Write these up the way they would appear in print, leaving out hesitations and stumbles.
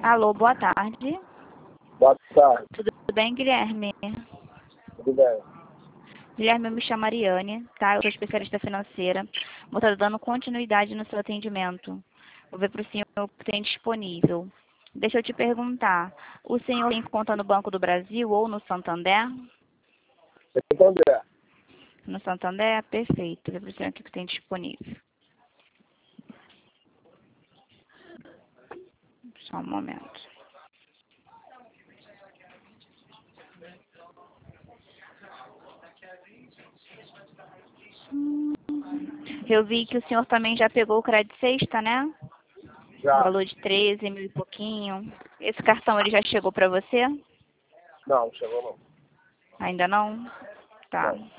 Alô, boa tarde. Boa tarde, Tudo bem, Guilherme? tudo bem? Guilherme, eu me chamo Ariane, tá? Eu sou especialista financeira. Vou estar dando continuidade no seu atendimento. Vou ver para o senhor o que tem disponível. Deixa eu te perguntar, o senhor tem conta no Banco do Brasil ou no Santander? Santander. No Santander? Perfeito. Vou ver para o senhor o que tem disponível. Só um momento. Eu vi que o senhor também já pegou o crédito sexta, né? Já? Valor de 13 mil e pouquinho. Esse cartão ele já chegou para você? Não, chegou não. Ainda não? Tá. Não.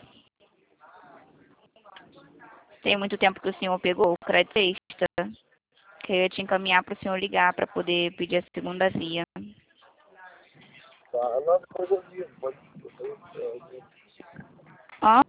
Tem muito tempo que o senhor pegou o crédito extra? Que eu ia te encaminhar para o senhor ligar para poder pedir a segunda via. Tá, não, depois eu vi. Ó,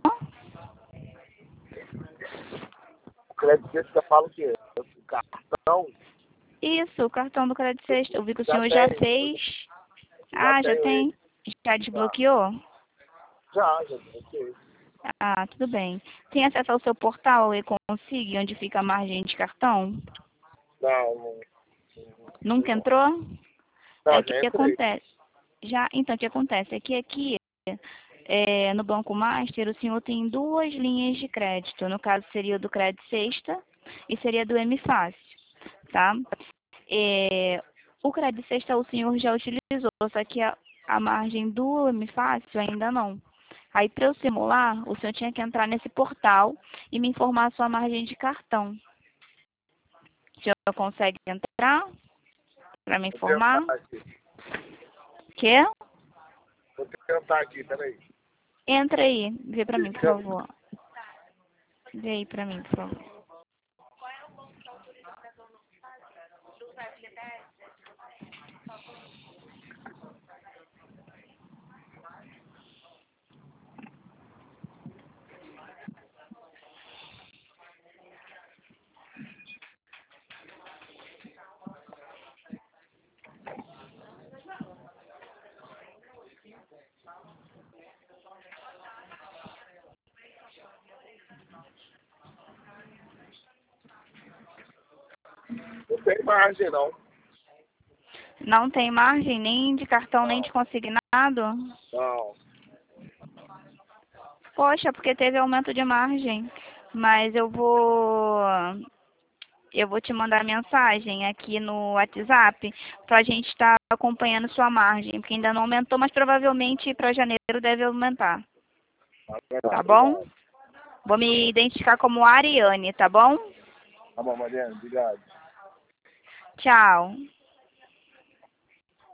O crédito você fala o quê? O cartão? isso, o cartão do crédito sexta. Eu vi que o Já senhor já tenho. fez. Já Ah, já tenho ele. tem? Já Já. desbloqueou? Já tenho. Ah, tudo bem. Tem acesso ao seu portal e-Consig, onde fica a margem de cartão? Não, não. Nunca entrou? É Não, o que já entrei. acontece. Já, então, o que acontece é que aqui, no Banco Master, o senhor tem duas linhas de crédito. No caso, seria o do crédito sexta e seria do M Fácil, tá? O crédito sexta o senhor já utilizou, só que a margem do M Fácil ainda não. Aí, para eu simular, o senhor tinha que entrar nesse portal e me informar a sua margem de cartão. O senhor consegue entrar para me Vou informar? tentar aqui. Quer? Vou tentar aqui, peraí. Entra aí, vê para mim, por favor. Vê aí pra mim, por favor. Não tem margem, não. Não tem margem nem de cartão, nem de Não, consignado? não. Poxa, porque teve aumento de margem. Mas eu vou te mandar mensagem aqui no WhatsApp pra gente estar acompanhando sua margem, porque ainda não aumentou, mas provavelmente para janeiro deve aumentar. Tá bom? Obrigado. Vou me identificar como Ariane, tá bom? Tá bom, Mariana, obrigado. Tchau.